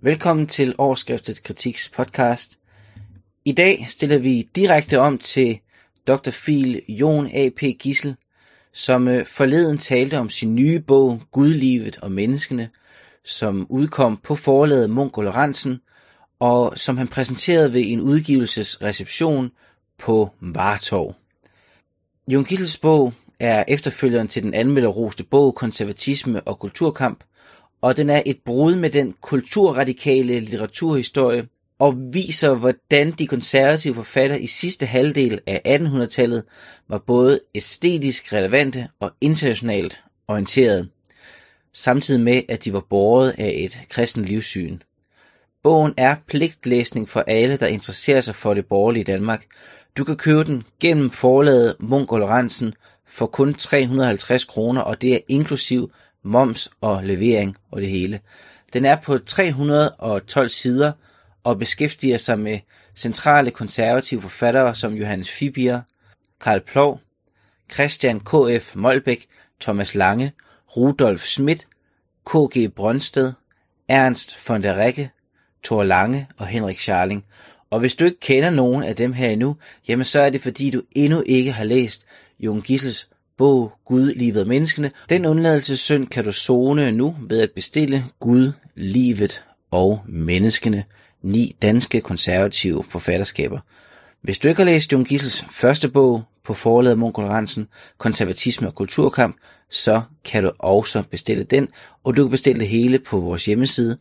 Velkommen til Overskriftet Kritiks podcast. I dag stiller vi direkte om til Dr. Phil Jon A.P. Gissel, som forleden talte om sin nye bog Gudlivet og menneskene, som udkom på forlaget Munk og Lorentzen, og som han præsenterede ved en udgivelsesreception på Vartov. Jon Gissels bog er efterfølgeren til den anmelderroste bog Konservatisme og kulturkamp, og den er et brud med den kulturradikale litteraturhistorie og viser, hvordan de konservative forfattere i sidste halvdel af 1800-tallet var både æstetisk relevante og internationalt orienterede, samtidig med, at de var båret af et kristent livssyn. Bogen er pligtlæsning for alle, der interesserer sig for det borgerlige Danmark. Du kan købe den gennem forlaget Munk og Lorentzen for kun 350 kroner, og det er inklusiv moms og levering og det hele. Den er på 312 sider og beskæftiger sig med centrale konservative forfattere som Johannes Fibiger, Karl Ploug, Christian K.F. Molbech, Thomas Lange, Rudolf Schmidt, K.G. Brønsted, Ernst von der Recke, Thor Lange og Henrik Scharling. Og hvis du ikke kender nogen af dem her endnu, jamen så er det fordi du endnu ikke har læst Jon Gissels bog Gud, livet og menneskene. Den undladelsessynd kan du sone nu ved at bestille Gud, livet og menneskene, 9 danske konservative forfatterskaber. Hvis du ikke har læst Jon Gissels første bog på forlaget Munk og Lorentzen, Konservatisme og kulturkamp, så kan du også bestille den, og du kan bestille det hele på vores hjemmeside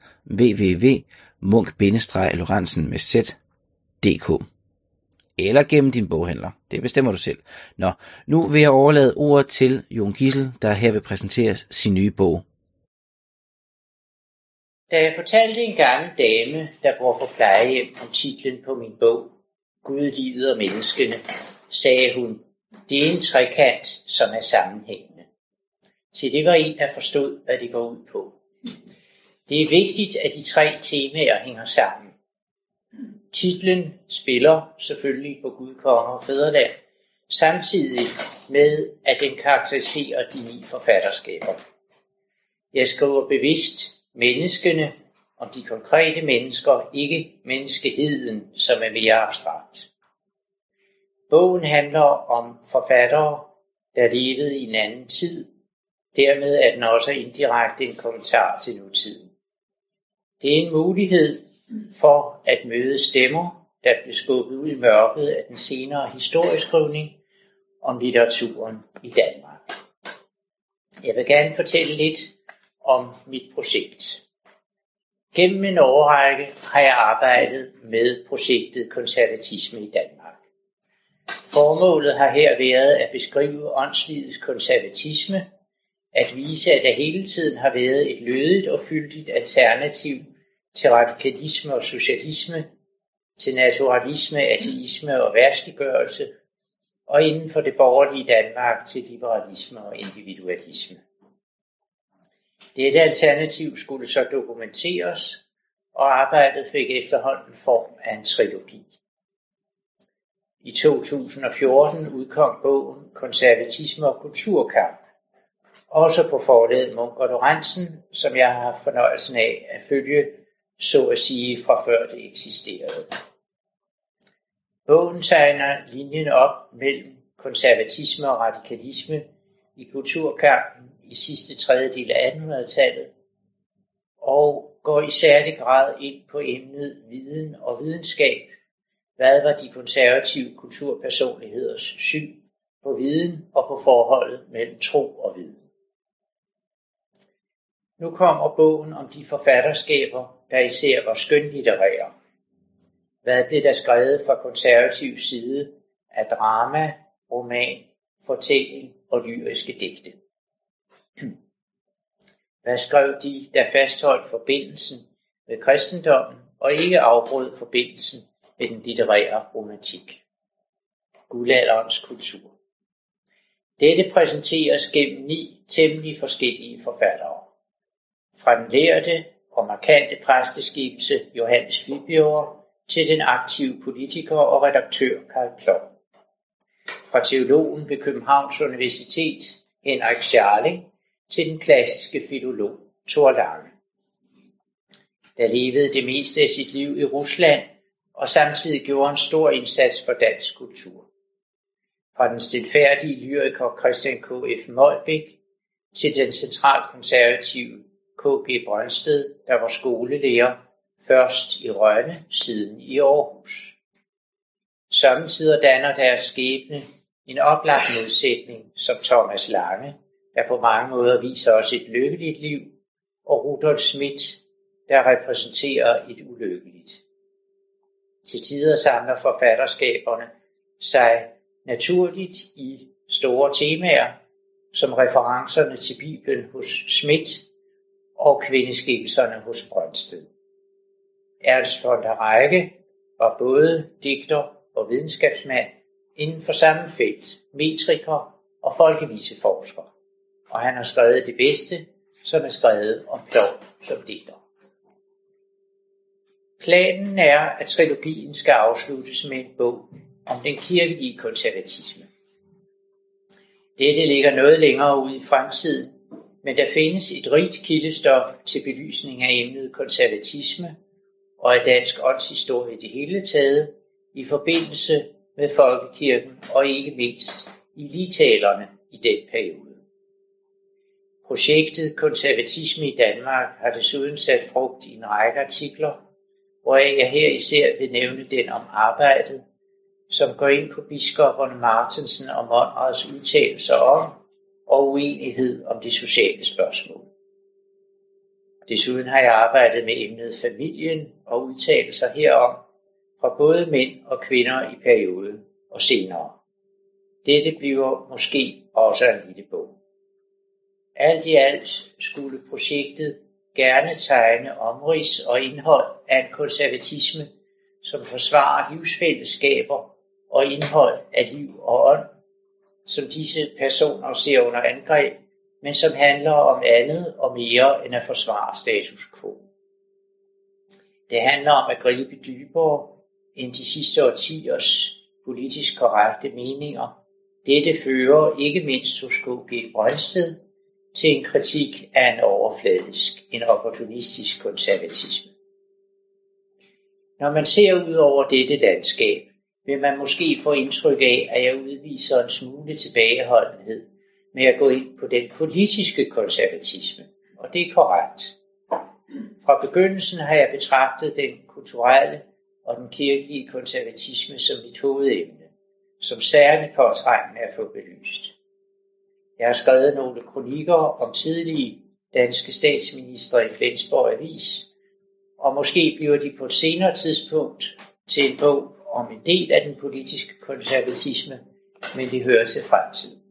www.munk-lorentzen.dk eller gennem din boghandler. Det bestemmer du selv. Nå, nu vil jeg overlade ordet til Jon Gissel, der her vil præsentere sin nye bog. Da jeg fortalte en gammel dame, der bor på plejehjem, om titlen på min bog, Gud, livet og menneskene, sagde hun, det er en trekant, som er sammenhængende. Så det var en, der forstod, hvad det går ud på. Det er vigtigt, at de 3 temaer hænger sammen. Titlen spiller selvfølgelig på Gud, konge og fædreland, samtidig med, at den karakteriserer de 9 forfatterskaber. Jeg skriver bevidst menneskene om de konkrete mennesker, ikke menneskeheden, som er mere abstrakt. Bogen handler om forfattere, der levede i en anden tid. Dermed er den også indirekte en kommentar til nutiden. Det er en mulighed for at møde stemmer, der blev skubbet ud i mørket af den senere historieskrivning om litteraturen i Danmark. Jeg vil gerne fortælle lidt om mit projekt. Gennem en årrække har jeg arbejdet med projektet Konservatisme i Danmark. Formålet har her været at beskrive åndslivets konservatisme, at vise, at der hele tiden har været et lødigt og fyldigt alternativ til radikalisme og socialisme, til naturalisme, ateisme og verdsliggørelse, og inden for det borgerlige Danmark til liberalisme og individualisme. Dette alternativ skulle så dokumenteres, og arbejdet fik efterhånden form af en trilogi. I 2014 udkom bogen Konservatisme og kulturkamp, også på forlaget Munk og Lorentzen, som jeg har haft fornøjelsen af at følge, så at sige, fra før det eksisterede. Bogen tegner linjen op mellem konservatisme og radikalisme i kulturkampen i sidste tredjedel af 1800-tallet, og går i særlig grad ind på emnet viden og videnskab. Hvad var de konservative kulturpersonligheders syn på viden og på forholdet mellem tro og viden? Nu kommer bogen om de forfatterskaber, der især var skønlitterære. Hvad blev der skrevet fra konservativ side af drama, roman, fortælling og lyriske digte? Hvad skrev de, der fastholdt forbindelsen med kristendommen og ikke afbrød forbindelsen med den litterære romantik? Guldalderens kultur. Dette præsenteres gennem 9 temmelig forskellige forfattere. Fra den lærde og markante præsteskikkelse Johannes Fibiger til den aktive politiker og redaktør Karl Ploug. Fra teologen ved Københavns Universitet Henrik Scharling til den klassiske filolog Thor Lange. der levede det meste af sit liv i Rusland og samtidig gjorde en stor indsats for dansk kultur. Fra den stilfærdige lyriker Christian K.F. Molbech til den centralkonservative K.G. Brøndsted, der var skolelærer først i Rønne, siden i Aarhus. Samtidig danner deres skæbne en oplagt modsætning som Thomas Lange, der på mange måder viser os et lykkeligt liv, og Rudolf Schmidt, der repræsenterer et ulykkeligt. Til tider samler forfatterskaberne sig naturligt i store temaer, som referencerne til Bibelen hos Schmidt og kvindeskikkelserne hos Brøndsted. Ernst von der Række var både digter og videnskabsmand inden for samme felt, metriker og folkeviseforsker, og han har skrevet det bedste, som er skrevet om Ploug som digter. Planen er, at trilogien skal afsluttes med en bog om den kirkelige konservatisme. Dette ligger noget længere ude i fremtiden, men der findes et rigt kildestof til belysning af emnet konservatisme og af dansk åndshistorie i det hele taget i forbindelse med folkekirken og ikke mindst i ligtalerne i den periode. Projektet Konservatisme i Danmark har desuden sat frugt i en række artikler, hvoraf jeg her især vil nævne den om arbejdet, som går ind på biskopperne Martensen og Monrads udtalelser om og uenighed om de sociale spørgsmål. Desuden har jeg arbejdet med emnet familien og udtalelser herom fra både mænd og kvinder i perioden og senere. Dette bliver måske også en lille bog. Alt i alt skulle projektet gerne tegne omrids og indhold af en konservatisme, som forsvarer livsfællesskaber og indhold af liv og ånd, som disse personer ser under angreb, men som handler om andet og mere end at forsvare status quo. Det handler om at gribe dybere end de sidste årtiers politisk korrekte meninger. Dette fører ikke mindst hos K.G. Brøndsted til en kritik af en overfladisk, en opportunistisk konservatisme. Når man ser ud over dette landskab, vil man måske få indtryk af, at jeg udviser en smule tilbageholdenhed med at gå ind på den politiske konservatisme, og det er korrekt. Fra begyndelsen har jeg betragtet den kulturelle og den kirkelige konservatisme som mit hovedemne, som særligt påtrængende at få belyst. Jeg har skrevet nogle kronikker om tidlige danske statsministre i Flensborg Avis, og måske bliver de på et senere tidspunkt til en bog om en del af den politiske konservatisme, men det hører til fremtiden.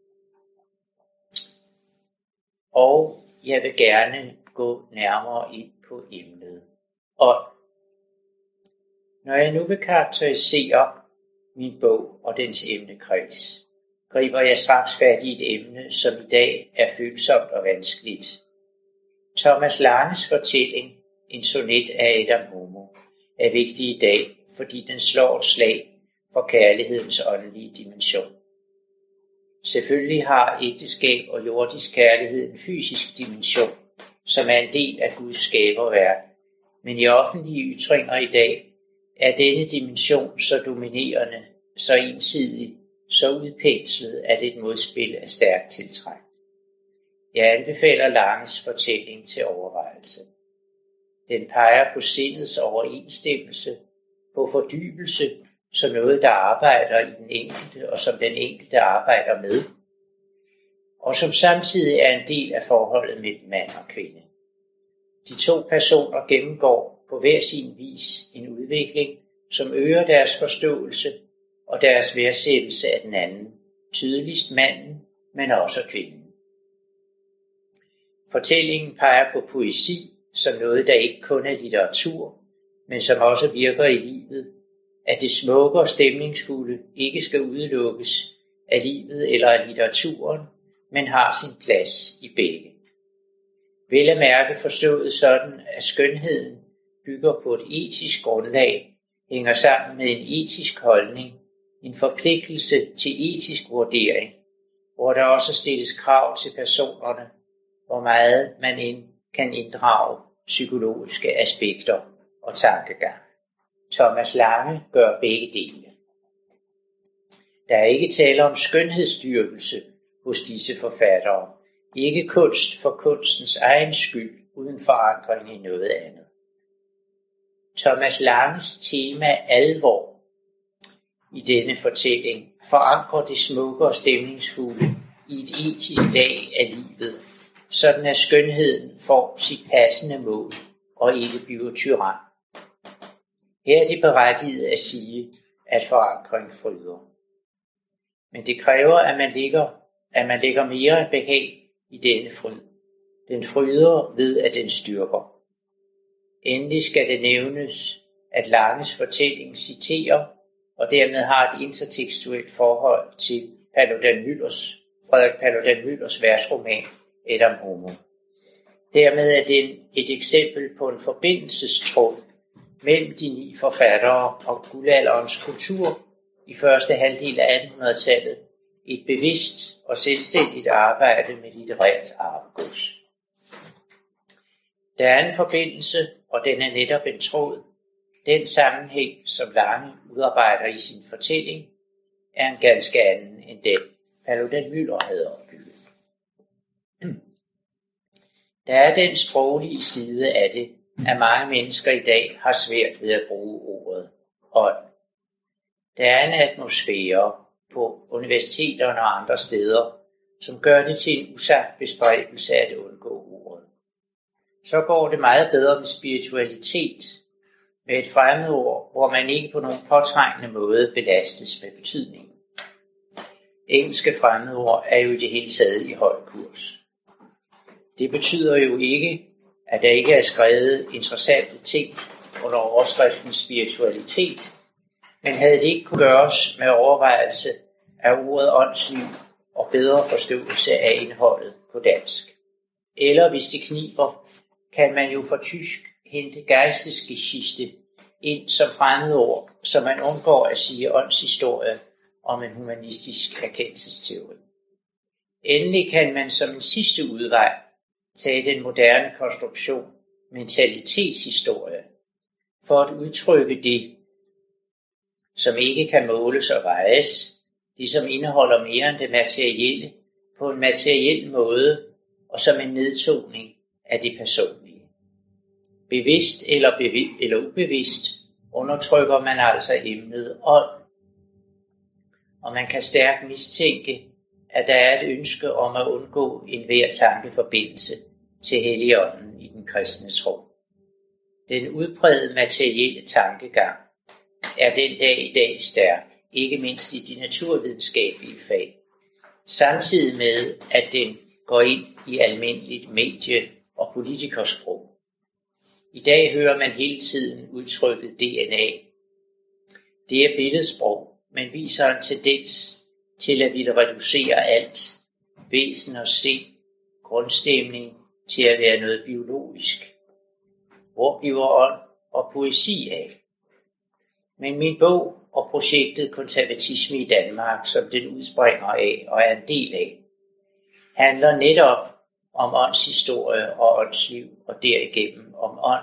Og jeg vil gerne gå nærmere ind på emnet. Og når jeg nu vil karakterisere min bog og dens emnekreds, griber jeg straks fat i et emne, som i dag er følsomt og vanskeligt. Thomas Langes fortælling, en sonet af Adam Homo, er vigtig i dag, fordi den slår et slag for kærlighedens åndelige dimension. Selvfølgelig har ægteskab og jordisk kærlighed en fysisk dimension, som er en del af Guds skaberværk, men i offentlige ytringer i dag er denne dimension så dominerende, så ensidig, så udpenslet, at et modspil er stærkt tiltrængt. Jeg anbefaler Langes fortælling til overvejelse. Den peger på sindets overensstemmelse, på fordybelse som noget, der arbejder i den enkelte, og som den enkelte arbejder med, og som samtidig er en del af forholdet mellem mand og kvinde. De to personer gennemgår på hver sin vis en udvikling, som øger deres forståelse og deres værdsættelse af den anden, tydeligst manden, men også kvinden. Fortællingen peger på poesi som noget, der ikke kun er litteratur, men som også virker i livet, at det smukke og stemningsfulde ikke skal udelukkes af livet eller af litteraturen, men har sin plads i begge. Vel at mærke forstået sådan, at skønheden bygger på et etisk grundlag, hænger sammen med en etisk holdning, en forpligtelse til etisk vurdering, hvor der også stilles krav til personerne, hvor meget man kan inddrage psykologiske aspekter og tankegang. Thomas Lange gør begge dele. Der er ikke tale om skønhedsdyrkelse hos disse forfattere, ikke kunst for kunstens egen skyld, uden forankring i noget andet. Thomas Langes tema alvor i denne fortælling forankrer det smukke og stemningsfulde i et etisk lag af livet, sådan at skønheden får sit passende mål og ikke bliver tyran. Her er det berettiget at sige, at forankring fryder. Men det kræver, at man lægger mere end behag i denne fryd. Den fryder ved, at den styrker. Endelig skal det nævnes, at Langes fortælling citerer og dermed har et intertekstuelt forhold til Frederik Paludan Müllers versroman Adam Homo. Dermed er den et eksempel på en forbindelsestråd mellem de 9 forfattere og guldalderens kultur i første halvdel af 1800-tallet, et bevidst og selvstændigt arbejde med litterært arvegods. Der er en forbindelse, og den er netop en tråd. Den sammenhæng, som Lange udarbejder i sin fortælling, er en ganske anden end den, Paludan Müller havde opbygget. Der er den sproglige side af det, at mange mennesker i dag har svært ved at bruge ordet ånd. Der er en atmosfære på universiteterne og andre steder, som gør det til en usagt bestræbelse at undgå ordet. Så går det meget bedre med spiritualitet, med et fremmedord, hvor man ikke på nogen påtrængende måde belastes med betydningen. Engelske fremmedord er jo i det hele taget i høj kurs. Det betyder jo ikke, at der ikke er skrevet interessante ting under overskriften spiritualitet, men havde det ikke kunne gøres med overvejelse af ordet åndsliv og bedre forståelse af indholdet på dansk. Eller hvis det kniber, kan man jo fra tysk hente Geistesgeschichte ind som fremmedord, så man undgår at sige åndshistorie om en humanistisk erkendelsesteori. Endelig kan man som en sidste udvej tage den moderne konstruktion mentalitetshistorie for at udtrykke det, som ikke kan måles og vejes, det som indeholder mere end det materielle, på en materiel måde og som en nedtoning af det personlige. Bevidst eller ubevidst undertrykker man altså emnet ånd, og man kan stærkt mistænke, at der er et ønske om at undgå enhver tankeforbindelse til Helligånden i den kristne tro. Den udbredte materielle tankegang er den dag i dag stærk, ikke mindst i de naturvidenskabelige fag, samtidig med, at den går ind i almindeligt medie- og politikersprog. I dag hører man hele tiden udtrykket DNA. Det er billedsprog, men viser en tendens til at ville reducere alt, væsen og sind, grundstemning, til at være noget biologisk. Hvor bliver ånd og poesi af? Men min bog og projektet Konservatisme i Danmark, som den udspringer af og er en del af, handler netop om åndshistorie og åndsliv og derigennem om ånd.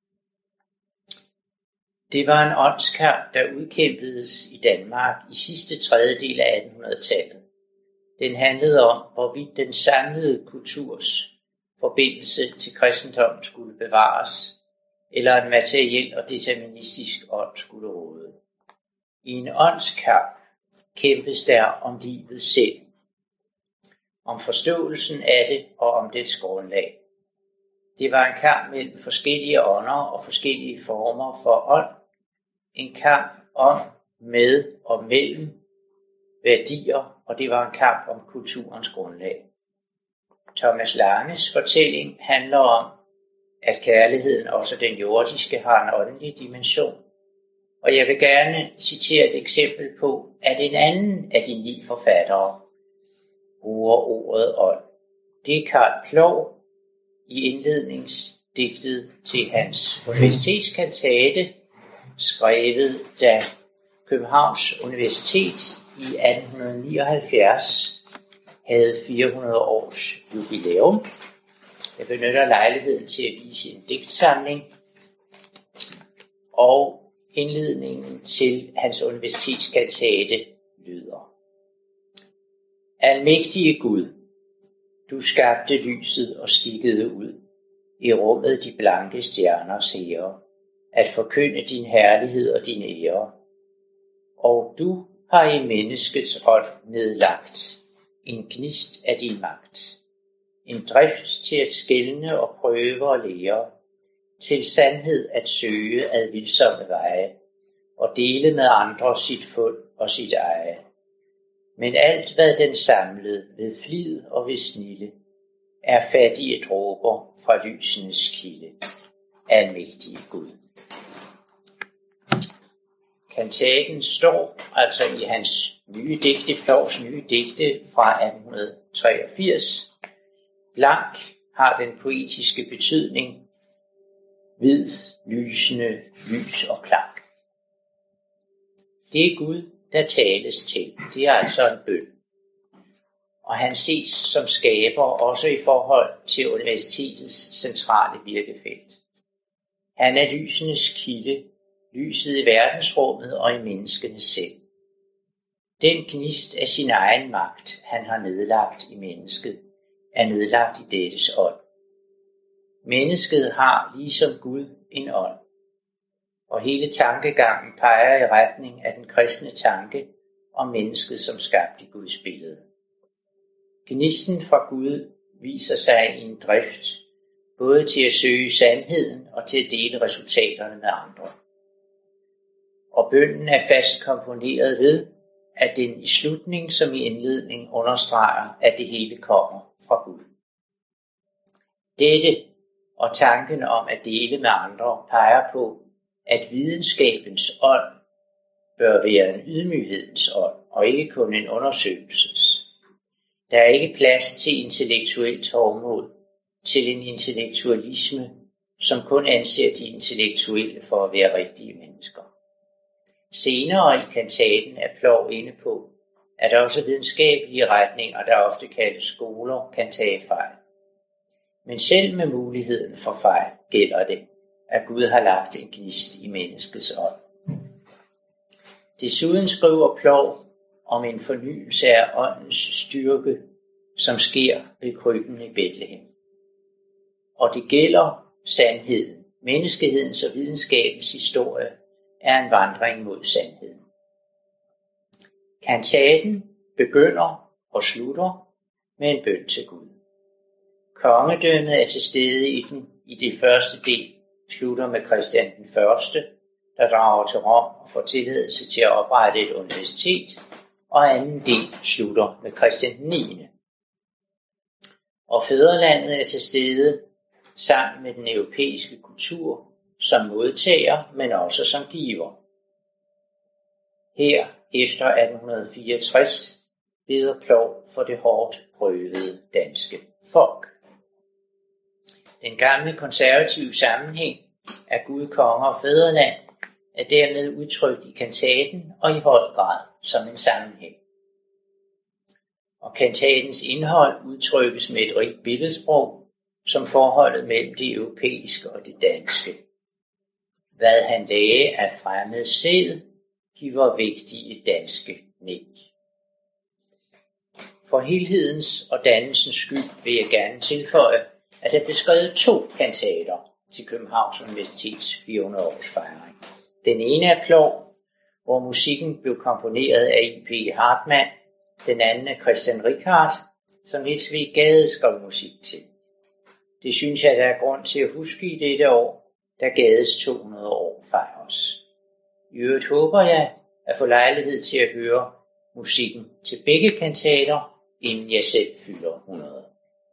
Det var en åndskamp, der udkæmpedes i Danmark i sidste tredjedel af 1800-tallet. Den handlede om, hvorvidt den samlede kulturs forbindelse til kristendommen skulle bevares, eller en materiel og deterministisk ånd skulle råde. I en åndskamp kæmpes der om livet selv, om forståelsen af det og om dets grundlag. Det var en kamp mellem forskellige ånder og forskellige former for ånd. En kamp om, med og mellem værdier, og det var en kamp om kulturens grundlag. Thomas Langes fortælling handler om, at kærligheden, også den jordiske, har en åndelig dimension. Og jeg vil gerne citere et eksempel på, at en anden af de 9 forfattere bruger ordet ånd. Det er Karl Ploug i indledningsdigtet til hans universitetskantate, skrevet da Københavns Universitet i 1879 havde 400 års jubilæum. Jeg benytter lejligheden til at vise en digtsamling, og indledningen til hans universitetskantate lyder: Almægtige Gud, du skabte lyset og skikkede ud i rummet de blanke stjerners ære, at forkynde din herlighed og din ære. Og du har i menneskets ånd nedlagt en gnist af din magt, en drift til at skelne og prøve og lære, til sandhed at søge ad vildsomme veje, og dele med andre sit fund og sit eje. Men alt hvad den samlede ved flid og ved snilde, er fattige dråber fra lysenes kilde, almægtige Gud. Kantaten står altså i hans nye digte, Plows nye digte fra 1883. Blank har den poetiske betydning hvid, lysende, lys og klang. Det er Gud, der tales til. Det er altså en bøn. Og han ses som skaber også i forhold til universitetets centrale virkefelt. Han er lysenes kilde, lyset i verdensrummet og i menneskene selv. Den gnist af sin egen magt, han har nedlagt i mennesket, er nedlagt i dettes ånd. Mennesket har ligesom Gud en ånd, og hele tankegangen peger i retning af den kristne tanke om mennesket som skabt i Guds billede. Gnisten fra Gud viser sig i en drift, både til at søge sandheden og til at dele resultaterne med andre. Og bønnen er fast komponeret ved, at den i slutning som i indledning understreger, at det hele kommer fra Gud. Dette og tanken om at dele med andre peger på, at videnskabens ånd bør være en ydmyghedens ånd, og ikke kun en undersøgelses. Der er ikke plads til intellektuelt hovmod, til en intellektualisme, som kun anser de intellektuelle for at være rigtige mennesker. Senere i kantaten er Plow inde på, at også videnskabelige retninger, der ofte kaldes skoler, kan tage fejl. Men selv med muligheden for fejl gælder det, at Gud har lagt en gnist i menneskets ånd. Desuden skriver Plow om en fornyelse af åndens styrke, som sker ved krybben i Betlehem. Og det gælder sandheden. Menneskehedens og videnskabens historie er en vandring mod sandheden. Kantaten begynder og slutter med en bøn til Gud. Kongedømmet er til stede i den. I det første del slutter med Christian den Første, der drager til Rom og får tilladelse til at oprette et universitet, og anden del slutter med Christian den 9. Og fædrelandet er til stede sammen med den europæiske kultur som modtager, men også som giver. Her efter 1864 beder Plow for det hårdt prøvede danske folk. Den gamle konservative sammenhæng af Gud, konge og fædreland er dermed udtrykt i kantaten og i høj grad som en sammenhæng. Og kantatens indhold udtrykkes med et rigt billedsprog, som forholdet mellem det europæiske og det danske. Hvad han lagde af fremmed sæd, giver vigtige danske nik. For helhedens og dannelsens skyld vil jeg gerne tilføje, at der blev skrevet 2 kantater til Københavns Universitets 400-års fejring. Den ene er Plow, hvor musikken blev komponeret af I.P. Hartmann, den anden er Christian Richardt, som Niels V. Gade skrev musik til. Det synes jeg, der er grund til at huske i dette år, da Gades 200 år fejres. I øvrigt håber jeg at få lejlighed til at høre musikken til begge kantater, inden jeg selv fylder 100.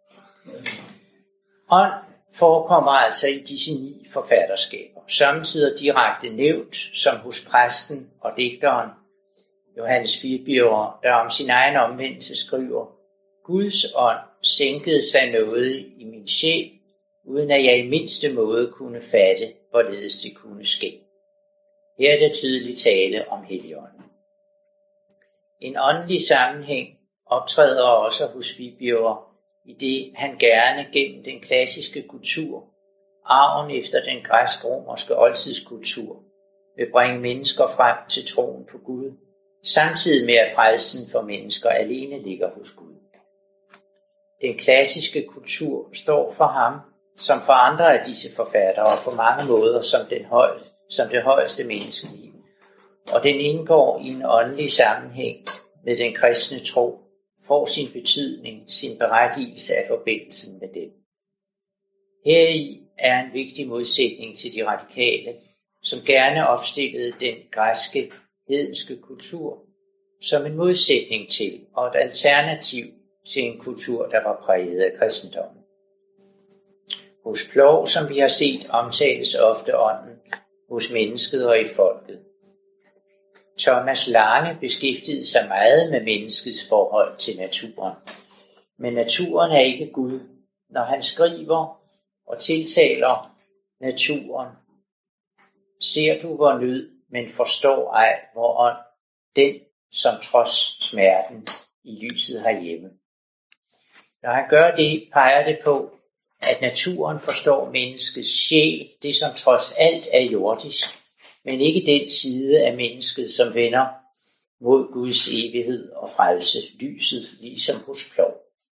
Ånd forekommer altså i disse 9 forfatterskaber, samtidig direkte nævnt, som hos præsten og digteren Johannes Firbjerg, der om sin egen omvendelse skriver: Guds ånd sænkede sig noget i min sjæl, uden at jeg i mindste måde kunne fatte, hvorledes det kunne ske. Her er der tydeligt tale om Helligånden. En åndelig sammenhæng optræder også hos Firbjerg i det han gerne gennem den klassiske kultur, arven efter den græsk-romerske oldtidskultur, vil bringe mennesker frem til troen på Gud, samtidig med at frelsen for mennesker alene ligger hos Gud. Den klassiske kultur står for ham, som for andre af disse forfattere, på mange måder som det højeste menneskeliv, og den indgår i en åndelig sammenhæng med den kristne tro, får sin betydning, sin berettigelse af forbindelsen med dem. Heri er en vigtig modsætning til de radikale, som gerne opstillede den græske hedenske kultur som en modsætning til og et alternativ til en kultur, der var præget af kristendommen. Hos Ploug, som vi har set, omtales ofte ånden hos mennesket og i folket. Thomas Lange beskæftigede sig meget med menneskets forhold til naturen. Men naturen er ikke Gud. Når han skriver og tiltaler naturen, ser du vor nød, men forstår ej vor ånd, den som trods smerten i lyset herhjemme. Når han gør det, peger det på, at naturen forstår menneskets sjæl, det som trods alt er jordisk, men ikke den side af mennesket, som vender mod Guds evighed og frelse, lyset, ligesom hos Ploug.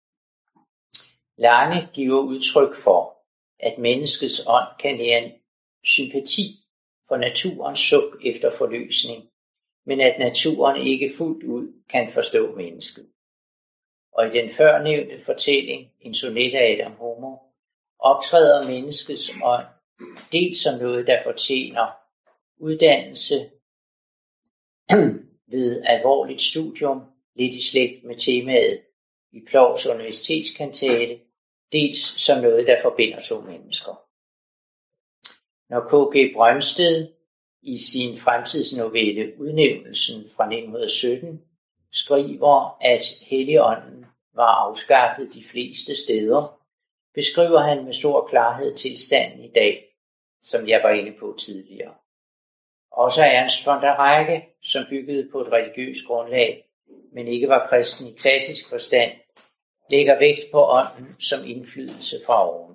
Lange giver udtryk for, at menneskets ånd kan nære en sympati for naturens suk efter forløsning, men at naturen ikke fuldt ud kan forstå mennesket. Og i den førnævnte fortælling, en sonet af Adam Homer, optræder menneskets ånd dels som noget, der fortjener uddannelse ved alvorligt studium, lidt i slægt med temaet i Plougs universitetskantate, dels som noget, der forbinder to mennesker. Når K.G. Brønsted i sin fremtidsnovelle Udnævnelsen fra 1917 skriver, at Helligånden var afskaffet de fleste steder, beskriver han med stor klarhed tilstanden i dag, som jeg var inde på tidligere. Også Ernst von der Række, som byggede på et religiøst grundlag, men ikke var kristen i klassisk forstand, lægger vægt på ånden som indflydelse fra oven.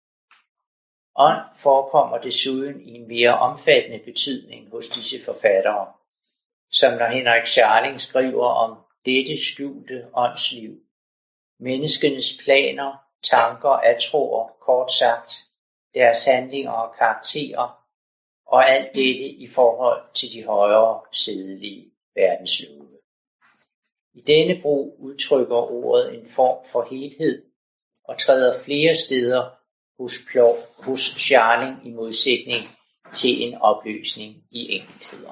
Ånd forekommer desuden i en mere omfattende betydning hos disse forfattere, som når Henrik Scharling skriver om dette skjulte åndsliv, menneskenes planer, tanker, atroer, kort sagt, deres handlinger og karakterer, og alt dette i forhold til de højere sædelige verdenslove. I denne brug udtrykker ordet en form for helhed og træder flere steder hos Scharling i modsætning til en opløsning i enkeltheder.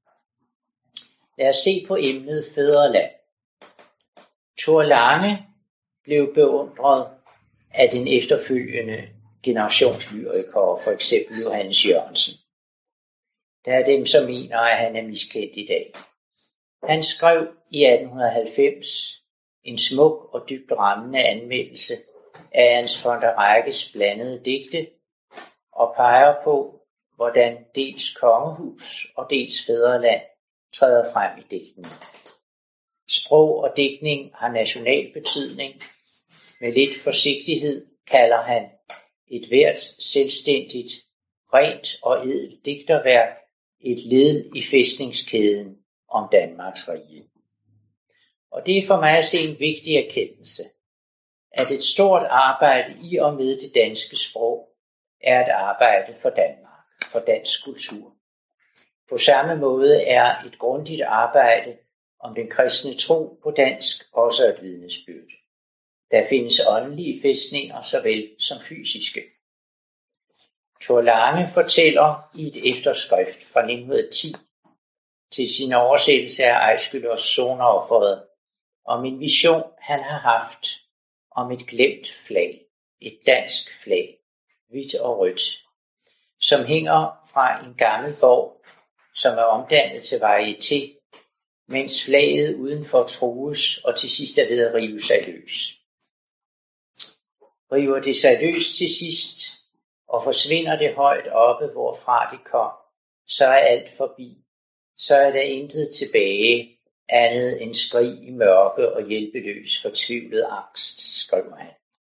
Lad os se på emnet fædreland. Thor Lange blev beundret af den efterfølgende generationslyrikere, for eksempel Johannes Jørgensen. Der er dem, som mener, at han er miskendt i dag. Han skrev i 1890 en smuk og dybt rammende anmeldelse af Ernst von der Rækkes blandede digte og peger på, hvordan dels kongehus og dels fædreland træder frem i digtene. Sprog og digtning har national betydning. Med lidt forsigtighed kalder han et hvert selvstændigt, rent og ædelt digterværk et led i fæstningskæden om Danmarks rige. Og det er for mig at se en vigtig erkendelse, at et stort arbejde i og med det danske sprog er et arbejde for Danmark, for dansk kultur. På samme måde er et grundigt arbejde om den kristne tro på dansk også et vidnesbyrd. Der findes åndelige fæstninger såvel som fysiske. Thor Lange fortæller i et efterskrift fra 1910 til sin oversættelse af Ejskylds Soneofferet om en vision, han har haft om et glemt flag, et dansk flag, hvidt og rødt, som hænger fra en gammel borg, som er omdannet til varieté, mens flaget udenfor trues og til sidst er ved at rive sig løs. River det sig løs til sidst, og forsvinder det højt oppe, hvorfra det kom, så er alt forbi. Så er der intet tilbage, andet end skrig i mørke og hjælpeløs fortvivlet angst, skriver han.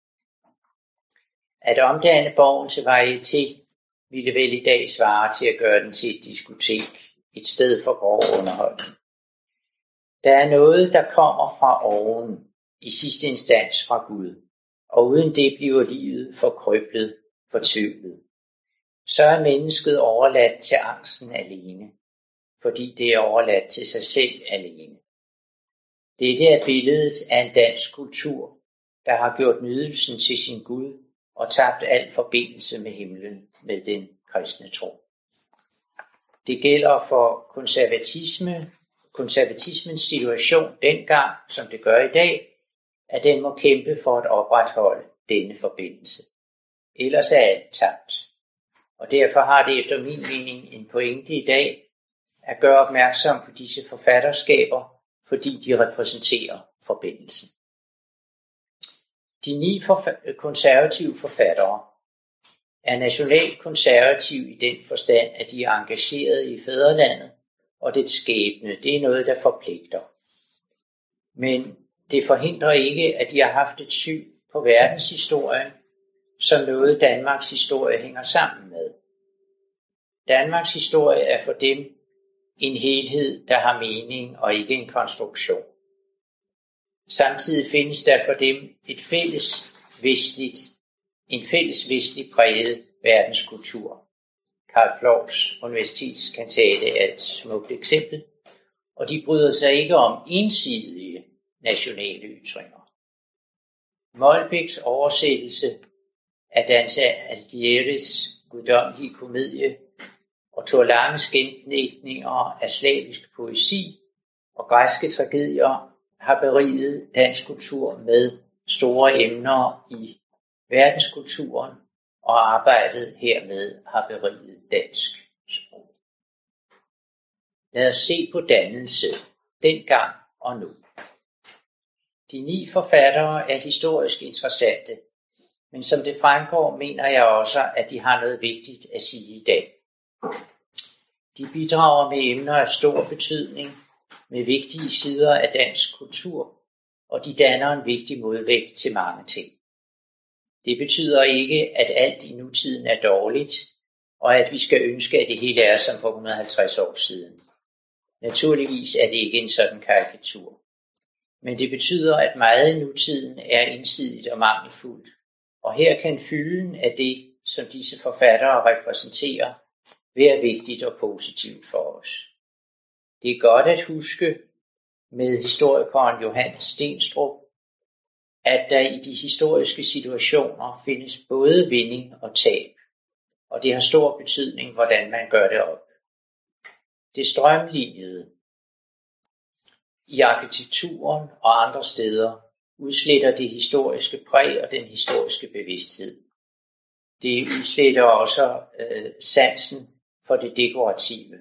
At omdanne borgen til varieté ville vel i dag svare til at gøre den til et diskotek, et sted for grov underholdning. Der er noget, der kommer fra oven, i sidste instans fra Gud, og uden det bliver livet forkrøblet, fortvivlet. Så er mennesket overladt til angsten alene, fordi det er overladt til sig selv alene. Dette er billedet af en dansk kultur, der har gjort nydelsen til sin Gud og tabt al forbindelse med himlen med den kristne tro. Det gælder for konservatismens situation dengang, som det gør i dag, at den må kæmpe for at opretholde denne forbindelse. Ellers er alt tabt. Og derfor har det efter min mening en pointe i dag at gøre opmærksom på disse forfatterskaber, fordi de repræsenterer forbindelsen. De 9 konservative forfattere er nationalt konservative i den forstand, at de er engageret i fædrelandet, og dets skæbne, det er noget, der forpligter. Men det forhindrer ikke, at de har haft et syn på verdenshistorien, som noget Danmarks historie hænger sammen med. Danmarks historie er for dem en helhed, der har mening og ikke en konstruktion. Samtidig findes der for dem en fælles vestlig præget verdenskultur. Karl Plows universitetskantate er et smukt eksempel, og de bryder sig ikke om ensidige nationale ytringer. Molbechs oversættelse af Dante Alighieri's guddommelige komedie og Thor Langes gendigtninger af slavisk poesi og græske tragedier har beriget dansk kultur med store emner i verdenskulturen, og arbejdet hermed har beriget dansk sprog. Lad os se på dannelse, dengang og nu. De 9 forfattere er historisk interessante, men som det fremgår, mener jeg også, at de har noget vigtigt at sige i dag. De bidrager med emner af stor betydning, med vigtige sider af dansk kultur, og de danner en vigtig modvægt til mange ting. Det betyder ikke, at alt i nutiden er dårligt, og at vi skal ønske, at det hele er som for 150 år siden. Naturligvis er det ikke en sådan karikatur. Men det betyder, at meget i nutiden er ensidigt og mangelfuldt, og her kan fylden af det, som disse forfattere repræsenterer, være vigtigt og positivt for os. Det er godt at huske med historikeren Johannes Stenstrup, at der i de historiske situationer findes både vinding og tab, og det har stor betydning, hvordan man gør det op. Det strømlinjede i arkitekturen og andre steder udsletter det historiske præg og den historiske bevidsthed. Det udsletter også sansen for det dekorative.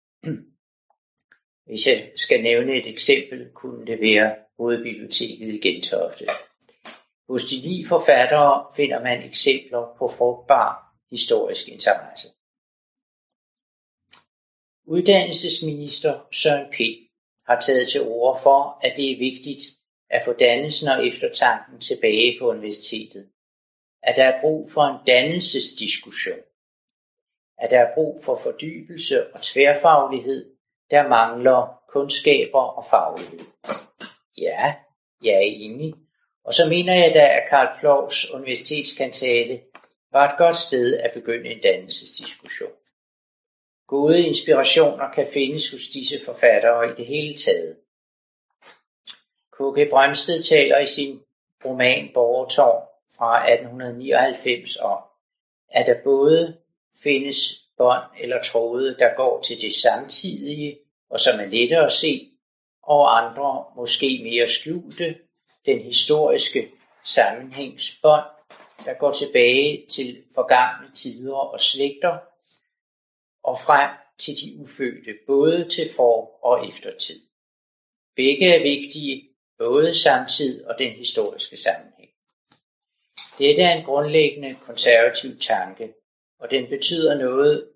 Hvis jeg skal nævne et eksempel, kunne det være hovedbiblioteket i Gentofte. Hos de 9 forfattere finder man eksempler på frugtbar historisk interesse. Uddannelsesminister Søren Pind har taget til orde for, at det er vigtigt at få dannelsen og eftertanken tilbage på universitetet. At der er brug for en dannelsesdiskussion. At der er brug for fordybelse og tværfaglighed, der mangler kundskaber og faglighed. Ja, jeg er enig. Og så mener jeg da, at Karl Plows universitetskantate var et godt sted at begynde en dannelsesdiskussion. Gode inspirationer kan findes hos disse forfattere i det hele taget. K.G. Brøndsted taler i sin roman Borgertårn fra 1899 om, at der både findes bånd eller tråde, der går til det samtidige, og som er lettere at se, og andre måske mere skjulte, den historiske sammenhængsbånd, der går tilbage til forgangne tider og slægter, og frem til de ufødte, både til for- og eftertid. Begge er vigtige, både samtid og den historiske sammenhæng. Dette er en grundlæggende konservativ tanke, og den betyder noget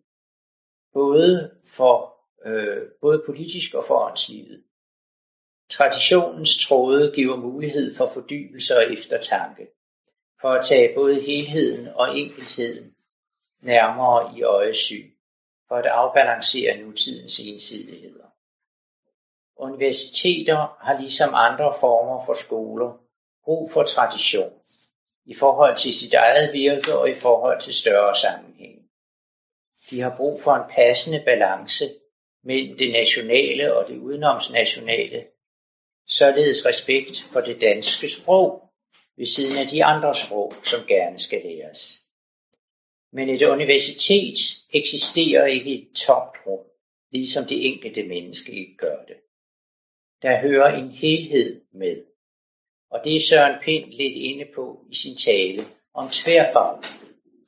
både politisk og for åndslivet. Traditionens tråde giver mulighed for fordybelse og eftertanke, for at tage både helheden og enkeltheden nærmere i øjesyn, for at afbalancere nutidens ensidigheder. Universiteter har ligesom andre former for skoler brug for tradition i forhold til sit eget virke og i forhold til større sammenhæng. De har brug for en passende balance mellem det nationale og det udenomsnationale, således respekt for det danske sprog ved siden af de andre sprog, som gerne skal læres. Men et universitet eksisterer ikke i et tomt rum, ligesom det enkelte menneske ikke gør det. Der hører en helhed med, og det er Søren Pind lidt inde på i sin tale om tværfaglighed.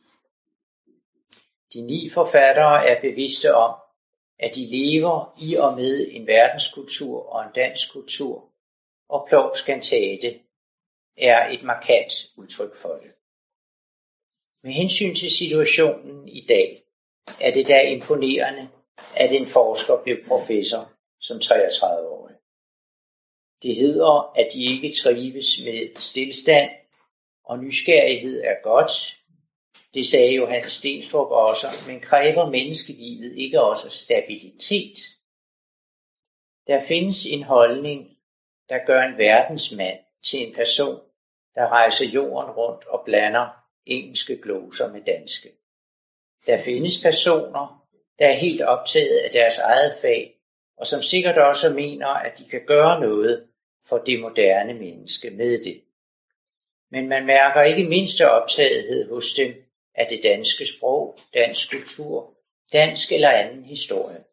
De 9 forfattere er bevidste om, at de lever i og med en verdenskultur og en dansk kultur, og Plows kantate er et markant udtryk for det. Med hensyn til situationen i dag, er det da imponerende, at en forsker blev professor som 33-årig. Det hedder, at de ikke trives med stilstand, og nysgerrighed er godt. Det sagde Johannes Stenstrup også, men kræver menneskelivet ikke også stabilitet? Der findes en holdning, der gør en verdensmand til en person, der rejser jorden rundt og blander engelske gloser med danske. Der findes personer, der er helt optaget af deres eget fag, og som sikkert også mener, at de kan gøre noget for det moderne menneske med det. Men man mærker ikke mindst optagethed hos dem af det danske sprog, dansk kultur, dansk eller anden historie.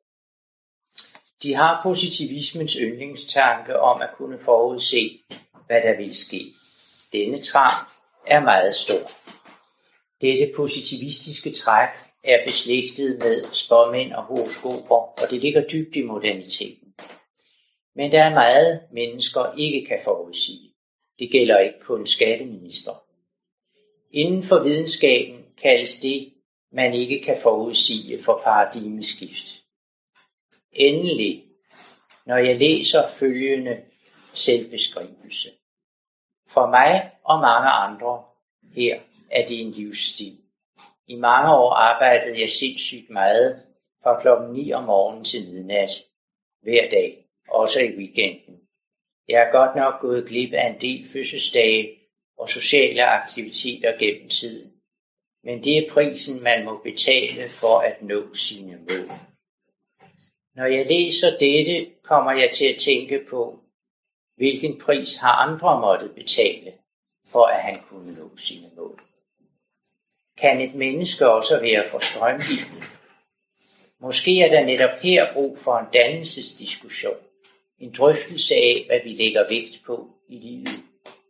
De har positivismens yndlingstanke om at kunne forudse, hvad der vil ske. Denne trang er meget stor. Dette positivistiske træk er beslægtet med spåmænd og horoskoper, og det ligger dybt i moderniteten. Men der er meget, mennesker ikke kan forudsige. Det gælder ikke kun skatteminister. Inden for videnskaben kaldes det, man ikke kan forudsige, for paradigmeskift. Endelig, når jeg læser følgende selvbeskrivelse. For mig og mange andre her er det en livsstil. I mange år arbejdede jeg sindssygt meget fra klokken 9 om morgenen til midnat, hver dag, også i weekenden. Jeg er godt nok gået glip af en del fødselsdage og sociale aktiviteter gennem tiden. Men det er prisen, man må betale for at nå sine mål. Når jeg læser dette, kommer jeg til at tænke på, hvilken pris har andre måttet betale, for at han kunne nå sine mål. Kan et menneske også være for strømlignet? Måske er der netop her brug for en dannelsesdiskussion, en drøftelse af, hvad vi lægger vægt på i livet.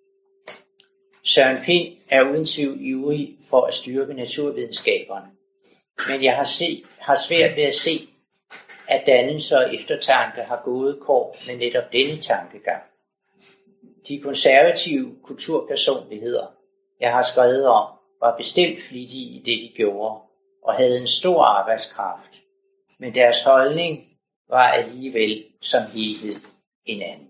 Søren Pind er uden tvivl ivrig for at styrke naturvidenskaberne, men jeg har svært ved at se, at dannelse og eftertanke har gode kår med netop denne tankegang. De konservative kulturpersonligheder, jeg har skrevet om, var bestemt flittige i det, de gjorde, og havde en stor arbejdskraft, men deres holdning var alligevel som helhed en anden.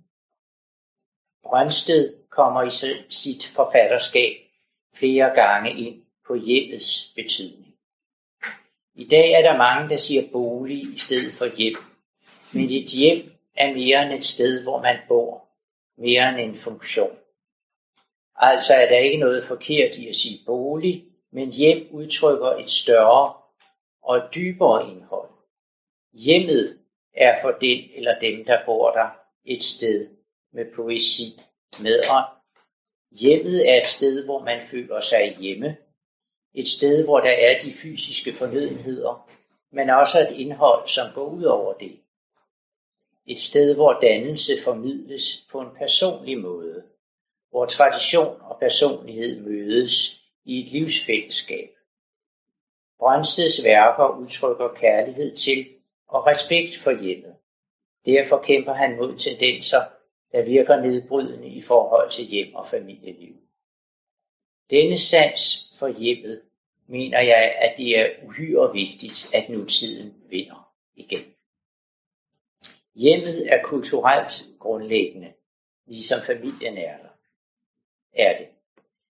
Brøndsted kommer i sit forfatterskab flere gange ind på hjemmets betydning. I dag er der mange, der siger bolig i stedet for hjem, men et hjem er mere end et sted, hvor man bor, mere end en funktion. Altså er der ikke noget forkert i at sige bolig, men hjem udtrykker et større og et dybere indhold. Hjemmet er for den eller dem, der bor der, et sted med poesi, med ånd. Hjemmet er et sted, hvor man føler sig hjemme. Et sted, hvor der er de fysiske fornødenheder, men også et indhold, som går ud over det. Et sted, hvor dannelse formidles på en personlig måde, hvor tradition og personlighed mødes i et livsfællesskab. Brøndsteds værker udtrykker kærlighed til og respekt for hjemmet. Derfor kæmper han mod tendenser, der virker nedbrydende i forhold til hjem og familieliv. Denne sans for hjemmet mener jeg, at det er uhyre vigtigt, at nutiden vinder igen. Hjemmet er kulturelt grundlæggende, ligesom familien er det.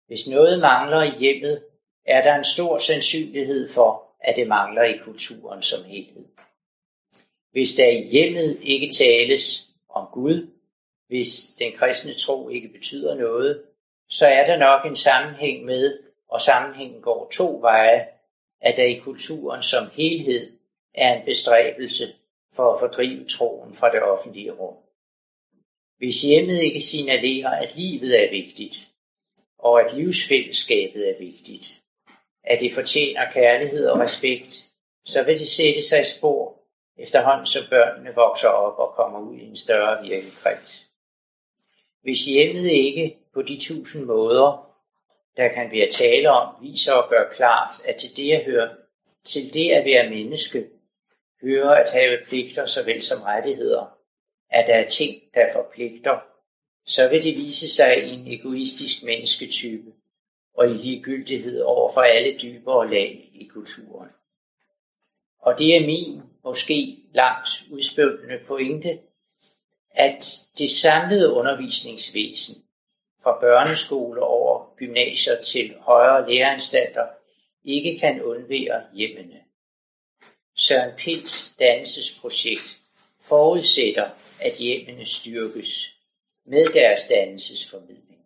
Hvis noget mangler i hjemmet, er der en stor sandsynlighed for, at det mangler i kulturen som helhed. Hvis der i hjemmet ikke tales om Gud, hvis den kristne tro ikke betyder noget, så er der nok en sammenhæng med, og sammenhængen går to veje, at der i kulturen som helhed er en bestræbelse for at fordrive troen fra det offentlige rum. Hvis hjemmet ikke signalerer, at livet er vigtigt, og at livsfællesskabet er vigtigt, at det fortjener kærlighed og respekt, så vil det sætte sig spor efterhånden som børnene vokser op og kommer ud i en større virkekreds. Hvis hjemmet ikke på de 1000 måder, der kan være tale om, viser og gør klart, at til det at være menneske, hører at have pligter såvel som rettigheder, at der er ting, der forpligter, så vil det vise sig i en egoistisk mennesketype og i ligegyldighed over for alle dybere lag i kulturen. Og det er min, måske langt udspørgende pointe, at det samlede undervisningsvæsen, fra børneskole over gymnasier til højere læreanstalter, ikke kan undvære hjemmene. Søren Pinds dannelsesprojekt forudsætter, at hjemmene styrkes med deres dannelsesformidling.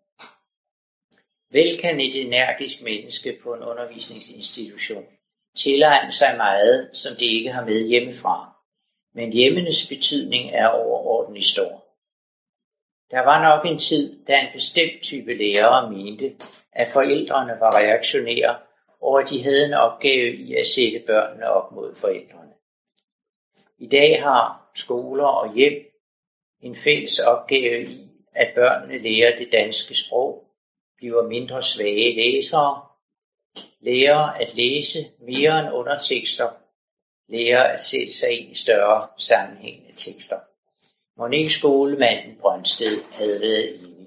Vel kan et energisk menneske på en undervisningsinstitution tilegne sig meget, som det ikke har med hjemmefra, men hjemmenes betydning er overordentlig stor. Der var nok en tid, da en bestemt type lærere mente, at forældrene var reaktionære, og at de havde en opgave i at sætte børnene op mod forældrene. I dag har skoler og hjem en fælles opgave i, at børnene lærer det danske sprog, bliver mindre svage læsere, lærer at læse mere end undertekster, lærer at sætte sig ind i større sammenhængende tekster. Mon ikke skolemanden Brøndsted havde været enig.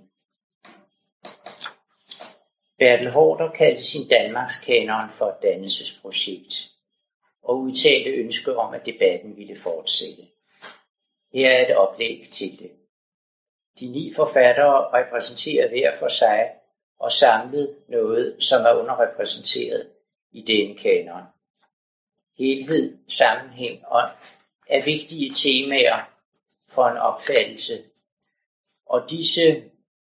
Bertel Haarder kaldte sin Danmarkskanon for et dannelsesprojekt og udtalte ønske om, at debatten ville fortsætte. Her er et oplæg til det. De 9 forfattere repræsenterer hver for sig og samlet noget, som er underrepræsenteret i denne kanon. Helhed, sammenhæng, ånd er vigtige temaer for en opfattelse, og disse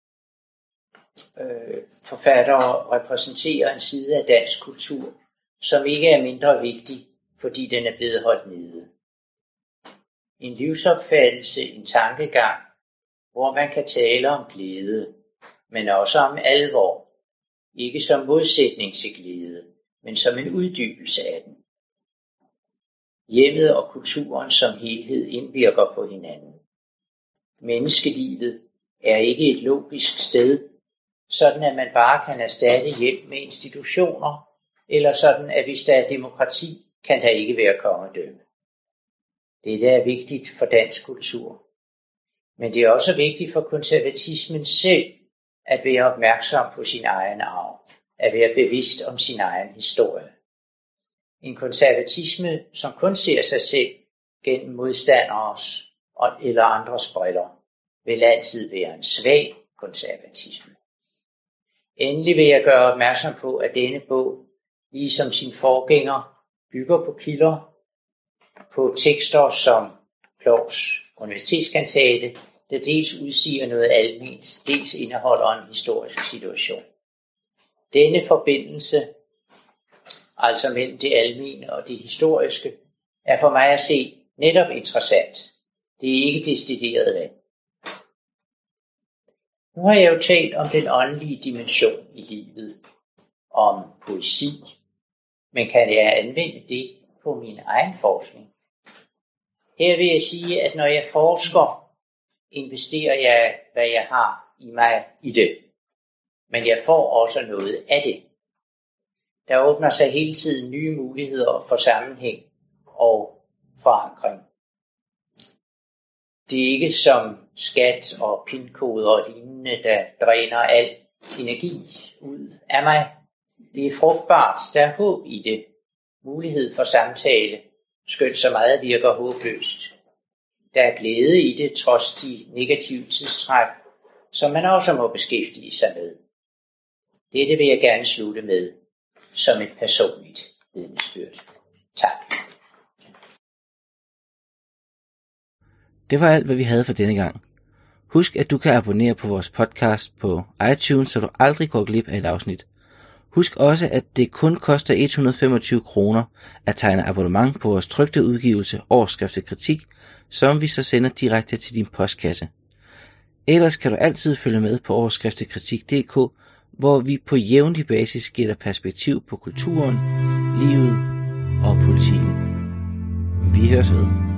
forfattere repræsenterer en side af dansk kultur, som ikke er mindre vigtig, fordi den er blevet holdt nede. En livsopfattelse, en tankegang, hvor man kan tale om glæde, men også om alvor, ikke som modsætning til glæde, men som en uddybelse af den. Hjemmet og kulturen som helhed indvirker på hinanden. Menneskelivet er ikke et logisk sted, sådan at man bare kan erstatte hjem med institutioner, eller sådan at hvis der er demokrati, kan der ikke være kongedømme. Det er vigtigt for dansk kultur. Men det er også vigtigt for konservatismen selv at være opmærksom på sin egen arv, at være bevidst om sin egen historie. En konservatisme, som kun ser sig selv gennem modstanderes eller andres briller, vil altid være en svag konservatisme. Endelig vil jeg gøre opmærksom på, at denne bog, ligesom sin forgænger, bygger på kilder, på tekster som Plows universitetskantate, der dels udsiger noget alment, dels indeholder en historisk situation. Denne forbindelse, altså mellem det almene og det historiske, er for mig at se netop interessant. Det er ikke destilleret vand. Nu har jeg jo talt om den åndelige dimension i livet, om poesi, men kan jeg anvende det på min egen forskning? Her vil jeg sige, at når jeg forsker, investerer jeg, hvad jeg har i mig i det. Men jeg får også noget af det. Der åbner sig hele tiden nye muligheder for sammenhæng og forankring. Det er ikke som skat og pinkoder og lignende, der dræner al energi ud af mig. Det er frugtbart, der er håb i det. Mulighed for samtale, skønt så meget virker håbløst. Der er glæde i det, trods de negative tidstræk, som man også må beskæftige sig med. Dette vil jeg gerne slutte med som et personligt vidnesbyrd. Tak. Det var alt, hvad vi havde for denne gang. Husk, at du kan abonnere på vores podcast på iTunes, så du aldrig går glip af et afsnit. Husk også, at det kun koster 125 kroner at tegne abonnement på vores trykte udgivelse Overskriftet Kritik, som vi så sender direkte til din postkasse. Ellers kan du altid følge med på overskriftetkritik.dk, hvor vi på jævnlig basis giver dig perspektiv på kulturen, livet og politikken. Vi høres ved.